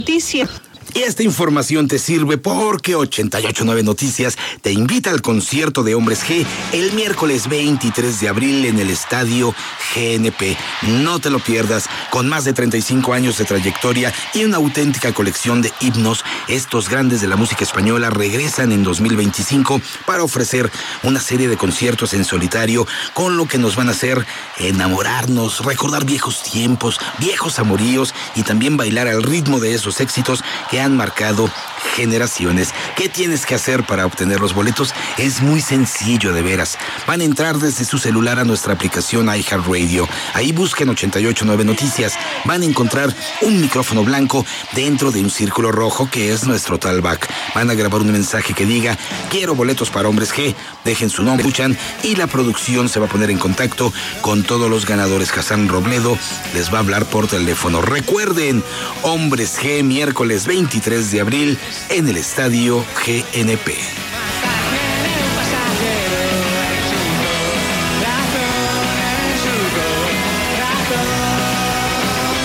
Noticia. Y esta información te sirve porque 889 Noticias te invita al concierto de Hombres G el miércoles 23 de abril en el Estadio GNP. No te lo pierdas. Con más de 35 años de trayectoria y una auténtica colección de himnos, estos grandes de la música española regresan en 2025 para ofrecer una serie de conciertos en solitario, con lo que nos van a hacer enamorarnos, recordar viejos tiempos, viejos amoríos y también bailar al ritmo de esos éxitos que han marcado generaciones. ¿Qué tienes que hacer para obtener los boletos? Es muy sencillo, de veras. Van a entrar desde su celular a nuestra aplicación iHeartRadio. Ahí busquen 889 Noticias. Van a encontrar un micrófono blanco dentro de un círculo rojo que es nuestro talkback. Van a grabar un mensaje que diga: quiero boletos para Hombres G. Dejen su nombre, escuchan, y la producción se va a poner en contacto con todos los ganadores. Hassan Robledo les va a hablar por teléfono. Recuerden, Hombres G, miércoles 23 de abril en el Estadio GNP.